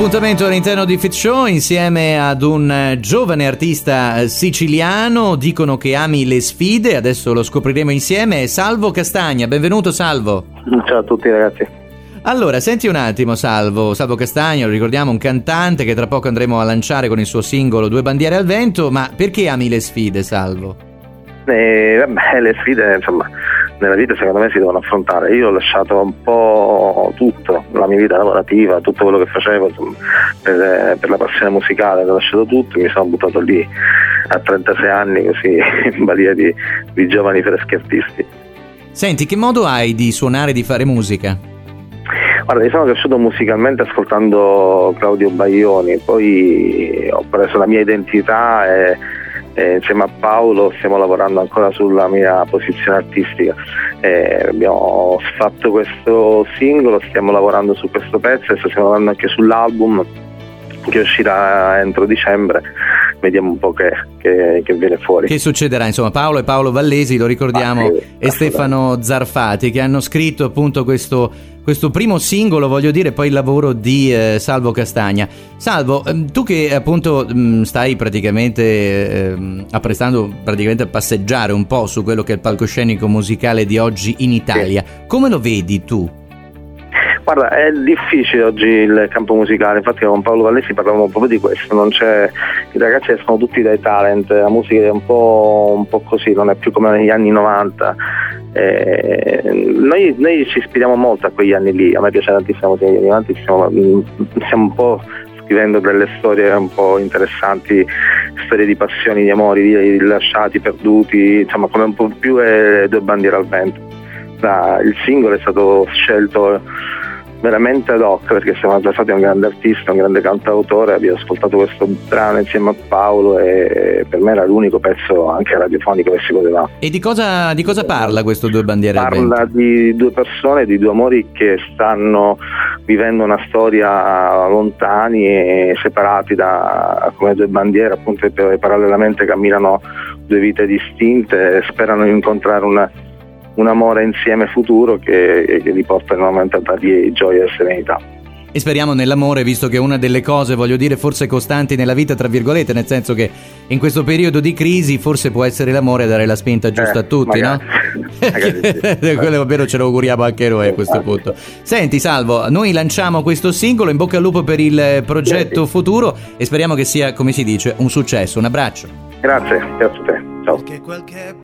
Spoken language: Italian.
Appuntamento all'interno di Fit Show insieme ad un giovane artista siciliano. Dicono che ami le sfide, adesso lo scopriremo insieme. Salvo Castagna, benvenuto Salvo. Ciao a tutti ragazzi. Allora, senti un attimo Salvo Castagna, lo ricordiamo, un cantante che tra poco andremo a lanciare con il suo singolo Due bandiere al vento, ma perché ami le sfide, Salvo? Le sfide, insomma, nella vita secondo me si devono affrontare. Io ho lasciato un po' tutto, la mia vita lavorativa, tutto quello che facevo, insomma, per la passione musicale, ho lasciato tutto, mi sono buttato lì a 36 anni così in balia di giovani freschi artisti. Senti, che modo hai di suonare, di fare musica? Guarda, io sono cresciuto musicalmente ascoltando Claudio Baglioni, poi ho preso la mia identità e insieme a Paolo stiamo lavorando ancora sulla mia posizione artistica. Abbiamo fatto questo singolo, stiamo lavorando su questo pezzo e stiamo lavorando anche sull'album che uscirà entro dicembre. Vediamo un po' che viene fuori. Che succederà? Insomma, Paolo e Paolo Vallesi, lo ricordiamo, e Stefano Zarfati, che hanno scritto appunto questo primo singolo, voglio dire, poi il lavoro di Salvo Castagna. Salvo, tu che appunto stai praticamente apprestando praticamente a passeggiare un po' su quello che è il palcoscenico musicale di oggi in Italia, come lo vedi tu? Guarda, è difficile oggi il campo musicale, infatti con Paolo Vallesi parlavamo proprio di questo, non c'è, i ragazzi escono tutti dai talent, la musica è un po' così, non è più come negli anni 90. Noi ci ispiriamo molto a quegli anni lì, a me piace tantissimo la musica degli anni 90, stiamo un po' scrivendo delle storie un po' interessanti, storie di passioni, di amori, di lasciati, perduti, insomma come un po' più Due bandiere al vento. Il singolo è stato scelto veramente ad hoc perché Stefano Zarfati è un grande artista, un grande cantautore, abbiamo ascoltato questo brano insieme a Paolo e per me era l'unico pezzo anche radiofonico che si poteva. E di cosa parla questo Due bandiere al vento? Parla di due persone, di due amori che stanno vivendo una storia lontani e separati come due bandiere, appunto, parallelamente camminano due vite distinte e sperano di incontrare un amore insieme futuro che li porta in un momento di gioia e serenità. E speriamo nell'amore, visto che è una delle cose, voglio dire, forse costanti nella vita, tra virgolette, nel senso che in questo periodo di crisi forse può essere l'amore a dare la spinta giusta a tutti, magari, no? Sì. Quello davvero ce lo auguriamo anche noi a questo punto. Senti Salvo, noi lanciamo questo singolo, in bocca al lupo per il progetto futuro e speriamo che sia, come si dice, un successo. Un abbraccio. Grazie a te. Ciao.